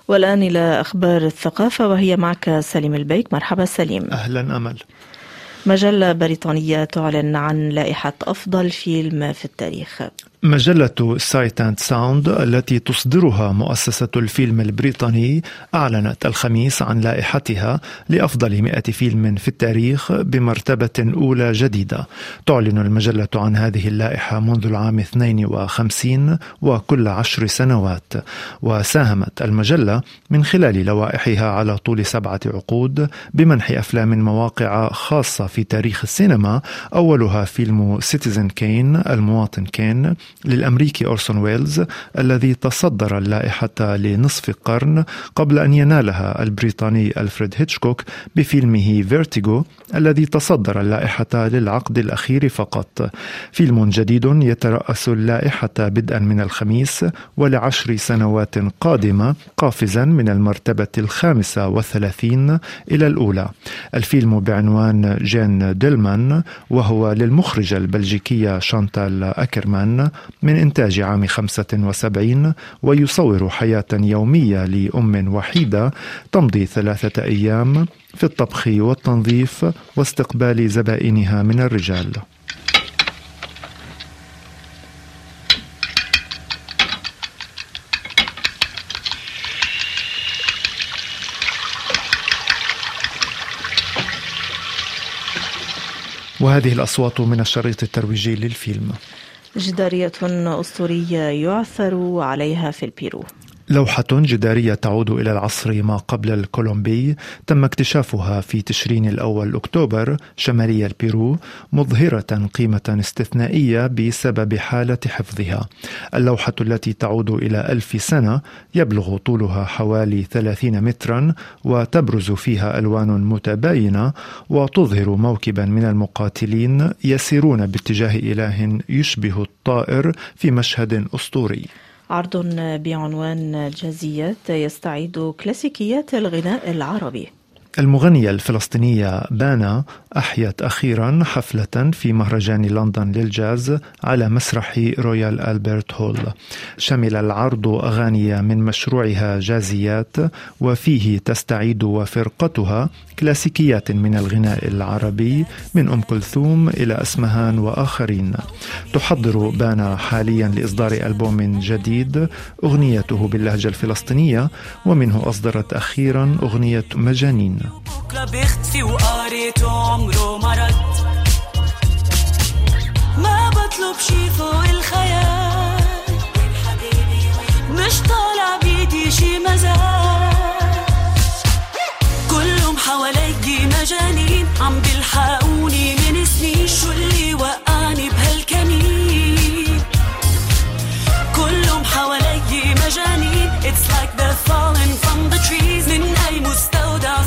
والآن إلى أخبار الثقافة وهي معك سليم البيك. مرحبا سليم. أهلا أمل. مجلة بريطانية تعلن عن لائحة أفضل فيلم في التاريخ. مجلة سايت أند ساوند التي تصدرها مؤسسة الفيلم البريطاني أعلنت الخميس عن لائحتها لأفضل 100 فيلم في التاريخ بمرتبة أولى جديدة. تعلن المجلة عن هذه اللائحة منذ العام 52 وكل 10 سنوات، وساهمت المجلة من خلال لوائحها على طول 7 عقود بمنح أفلام مواقع خاصة في تاريخ السينما، أولها فيلم سيتيزن كين المواطن كين للأمريكي أورسون ويلز الذي تصدر اللائحة لنصف قرن قبل أن ينالها البريطاني ألفريد هيتشكوك بفيلمه فيرتيغو الذي تصدر اللائحة للعقد الأخير فقط. فيلم جديد يترأس اللائحة بدءا من الخميس ول10 سنوات قادمة، قافزا من المرتبة 35 إلى الأولى. الفيلم بعنوان جين ديلمان وهو للمخرجة البلجيكية شانتال أكرمان من إنتاج عام 75، ويصور حياة يومية لأم وحيدة تمضي 3 أيام في الطبخ والتنظيف واستقبال زبائنها من الرجال. وهذه الأصوات من الشريط الترويجي للفيلم. جدارية أسطورية يعثر عليها في البيرو. لوحة جدارية تعود إلى العصر ما قبل الكولومبي تم اكتشافها في تشرين الأول أكتوبر شمالي البيرو، مظهرة قيمة استثنائية بسبب حالة حفظها. اللوحة التي تعود إلى 1000 سنة يبلغ طولها حوالي 30 مترا، وتبرز فيها ألوان متباينة وتظهر موكبا من المقاتلين يسيرون باتجاه إله يشبه الطائر في مشهد أسطوري. عرض بعنوان جازيات يستعيد كلاسيكيات الغناء العربي. المغنية الفلسطينية بانا أحيت أخيرا حفلة في مهرجان لندن للجاز على مسرح رويال ألبرت هول. شمل العرض أغاني من مشروعها جازيات، وفيه تستعيد وفرقتها كلاسيكيات من الغناء العربي من أم كلثوم إلى أسمهان وآخرين. تحضر بانا حاليا لإصدار ألبوم جديد أغنيته باللهجة الفلسطينية، ومنه أصدرت أخيرا أغنية مجانين. بكرة بيختفي وقاريته عمره مرض، ما بطلب شي فوق الخيال، مش طالع بيدي شي مزاج، كلهم حواليكي مجانين عم بيلحقوني من سنين، شو اللي وقعني بهالكمين، كلهم حواليكي مجانين. It's like they're falling from the trees من أي مستودع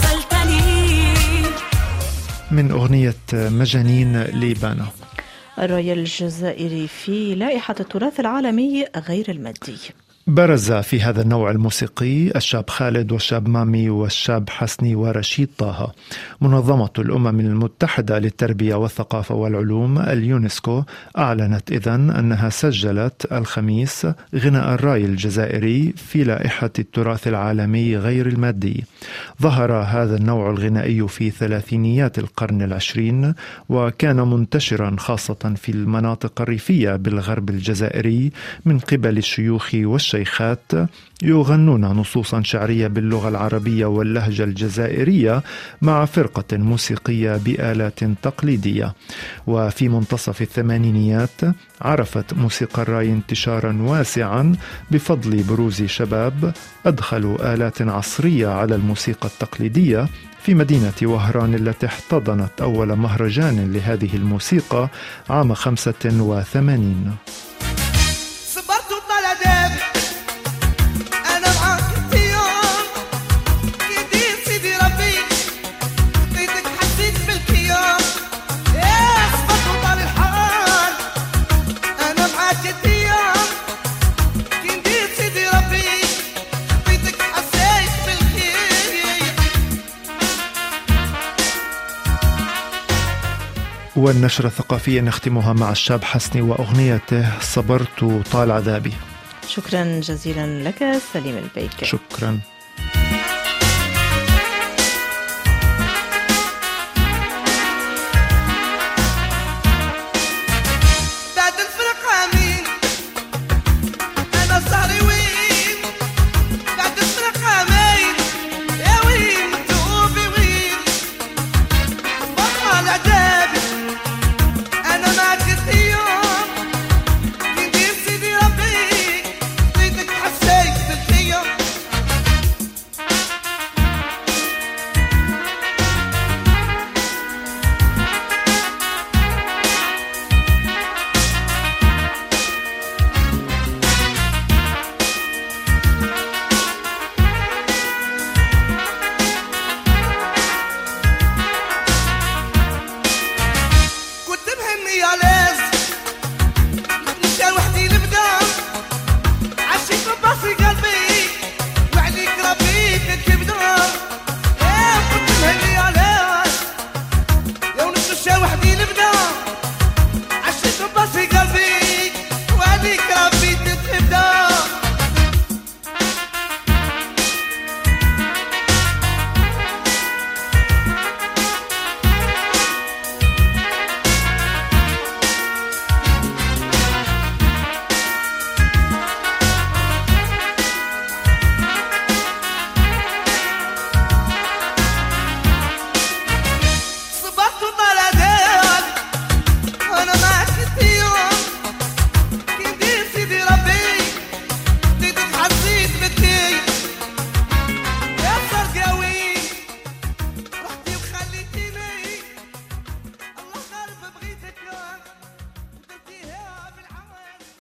من أغنية مجانين لبانا. الراي الجزائري في لائحة التراث العالمي غير المادي. برز في هذا النوع الموسيقي الشاب خالد والشاب مامي والشاب حسني ورشيد طه. منظمة الأمم المتحدة للتربية والثقافة والعلوم اليونسكو أعلنت إذن أنها سجلت الخميس غناء الراي الجزائري في لائحة التراث العالمي غير المادي. ظهر هذا النوع الغنائي في ثلاثينيات القرن العشرين، وكان منتشرا خاصة في المناطق الريفية بالغرب الجزائري من قبل الشيوخ والشيخات يغنون نصوصا شعرية باللغة العربية واللهجة الجزائرية مع فرقة موسيقية بآلات تقليدية. وفي منتصف الثمانينيات عرفت موسيقى الراي انتشارا واسعا بفضل بروز شباب أدخلوا آلات عصرية على الموسيقى التقليدية في مدينة وهران التي احتضنت أول مهرجان لهذه الموسيقى عام 85. والنشرة الثقافية نختمها مع الشاب حسني وأغنيته صبرت طال عذابي. شكرا جزيلا لك سليم البيك. شكرا.